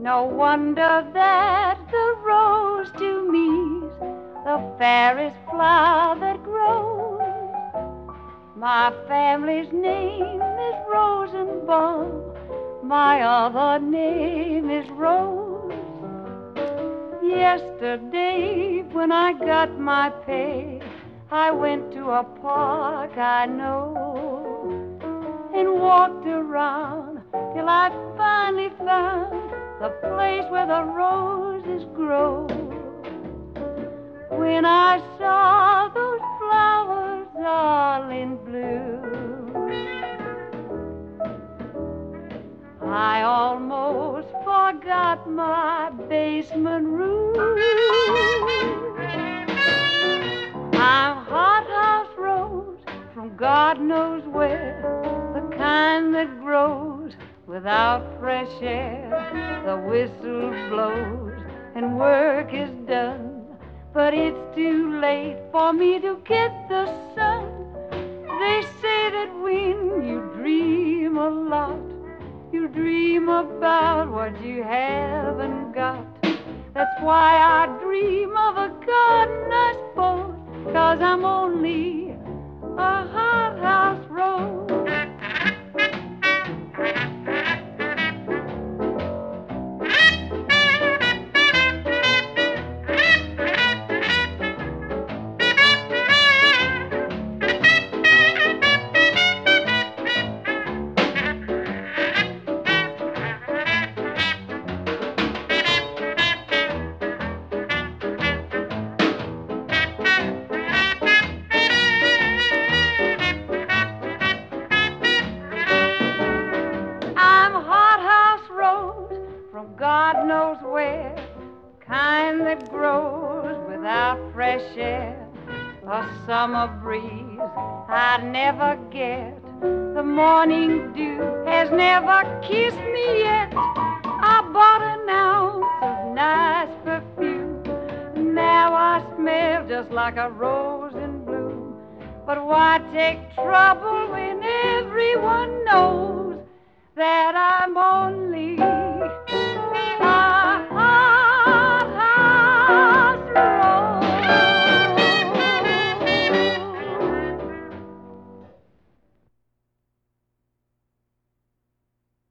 No wonder that the rose to me's the fairest flower that grows. My family's name is Rosenbaum. My other name is Rose. Yesterday, when I got my pay, I went to a park I know and walked around till I finally found the place where the roses grow. When I saw those flowers all in bloom, I almost forgot my basement room. I'm hothouse rose from God knows where, the kind that grows without fresh air. The whistle blows and work is done, but it's too late for me to get the sun. They say that when you dream a lot, you dream about what you haven't got. That's why I dream of a garden, I suppose, 'cause I'm only a hothouse rose. I'm hothouse rose from God knows where, kind that grows without fresh air. A summer breeze I never get, the morning dew has never kissed me yet. I bought an ounce of nice perfume, now I smell just like a rose in bloom. But why take trouble when everyone knows that I'm only